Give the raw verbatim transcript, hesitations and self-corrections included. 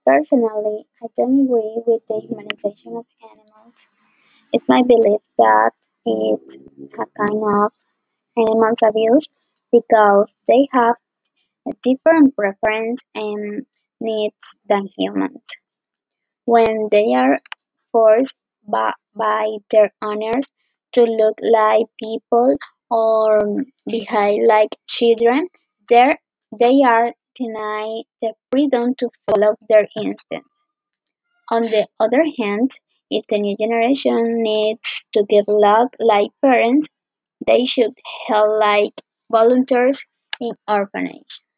Personally, I don't agree with the humanization of animals. It's my belief that it's a kind of animals abuse because they have a different preference and needs than humans. When they are forced by, by their owners to look like people or behave like children, they're- they are denied the freedom to follow their instincts. On the other hand, if the new generation needs to give love like parents, they should help like volunteers in orphanage.